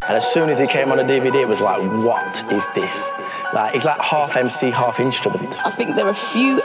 And as soon as he came on the DVD, it was like, what is this? Like, he's like half MC, half instrument. I think there are few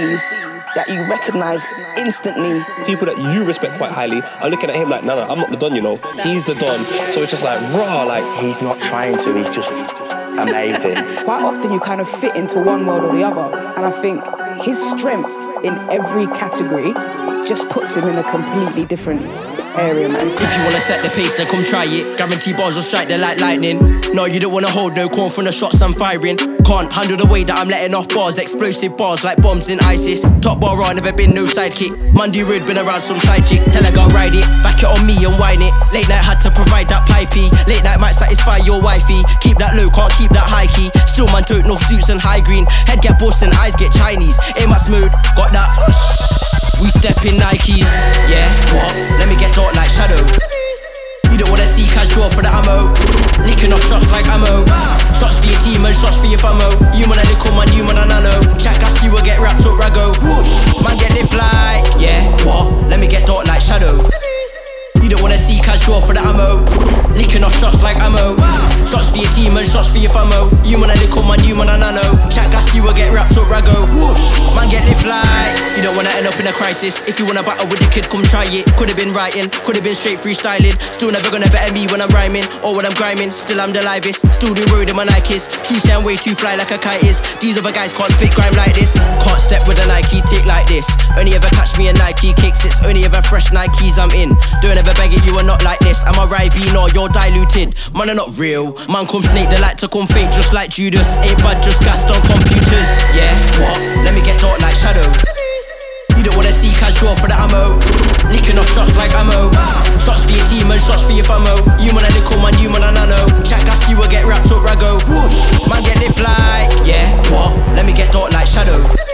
MCs that you recognise instantly. People that you respect quite highly are looking at him like, no, I'm not the Don, you know. He's the Don. So it's just like, raw, like... He's not trying to, he's just amazing. Quite often you kind of fit into one world or the other. And I think his strength in every category just puts him in a completely different area, man. If you wanna set the pace, then come try it. Guarantee bars will strike there like lightning. No, you don't wanna hold no corn from the shots I'm firing. Can't handle the way that I'm letting off bars. Explosive bars like bombs in ISIS. Top bar on, never been no sidekick. Monday Rude been around some side chick. Tell her go ride it, back it on me and whine it. Late night had to provide that pipey. Late night might satisfy your wifey. Keep that low, can't keep that high key. Still man tote no suits and high green. Head get bossed and eyes get Chinese. Aim at smooth, got that. We step in Nikes, yeah, what? Let me get dark like shadow. You don't wanna see cash draw for the ammo. Leaking off shots like ammo. Shots for your team and shots for your famo. You man a little man, you man a nano. Chat gas, you will get wrapped up rago. Man get lift like, yeah, what? Let me get dark like shadow. You don't wanna see cash draw for the ammo. Leaking off shots like ammo. Shots for your team and shots for your famo. You man a little man, you man a nano. Chat gas, you will get wrapped up rago. Man get lift like. You don't wanna end up in a crisis. If you wanna battle with the kid, come try it. Could've been writing, could've been straight freestyling. Still never gonna better me when I'm rhyming or when I'm grinding. Still I'm the livest, still do road in my Nikes. True say I'm way too fly like a kite is. These other guys can't spit grime like this. Can't step with a Nike tick like this. Only ever catch me in Nike kicks. It's only ever fresh Nikes I'm in. Don't ever beg it, you are not like this. I'm a Rybeen or you're diluted. Man are not real. Man come snake, they like to come fake just like Judas. Ain't bad, just gassed on computers. Yeah, what? Let me get dark like shadow. You don't wanna see cash draw for the ammo. Leaking off shots like ammo. Shots for your team and shots for your famo. You man a little man, you man a nano. Chat gas, you will get wrapped up rago. Man get lift like, yeah, what? Let me get dark like shadow.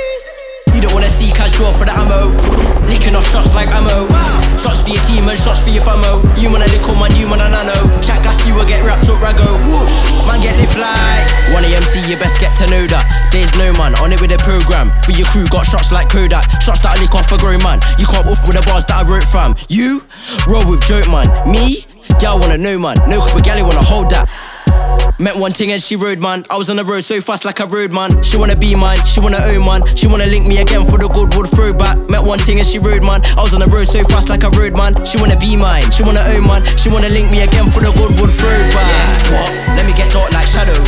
You don't wanna see cash draw for the ammo. Leaking off shots like ammo. Shots for your team and shots for your famo. You man a little man, you man a nano. Chat gas, you will get wrapped up rago. Man get lift like. One MC, you best get to know that. There's no man on it with a program. For your crew, got shots like Kodak. Shots that I lick off a grown man. You can't off with the bars that I wrote from. You roll with joke man. Me, y'all wanna know man. No couple gal wanna hold that. Met one thing and she rode man. I was on the road so fast like a road man. She wanna be mine, she wanna own man. She wanna link me again for the good wood throwback. Met one thing and she rode man. I was on the road so fast like a road man. She wanna be mine, she wanna own man. She wanna link me again for the good wood throwback. Yeah, what? Let me get dark like shadow.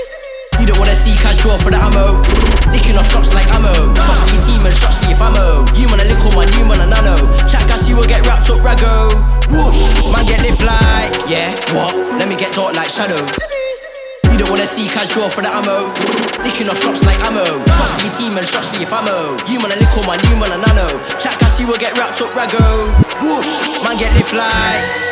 You don't wanna see cash draw for the ammo. Licking off shots like ammo. Shots for your team and shots for your famo. You man a little man, you man a nano. Chat gas, you will get wrapped up rago. Man get lift like, yeah, what? Let me get dark like shadow. You don't wanna see cash draw for the ammo. Licking off shots like ammo. Shots for your team and shots for your famo. You man a little man, you man a nano. Chat gas, you will get wrapped up rago. Man get lift like.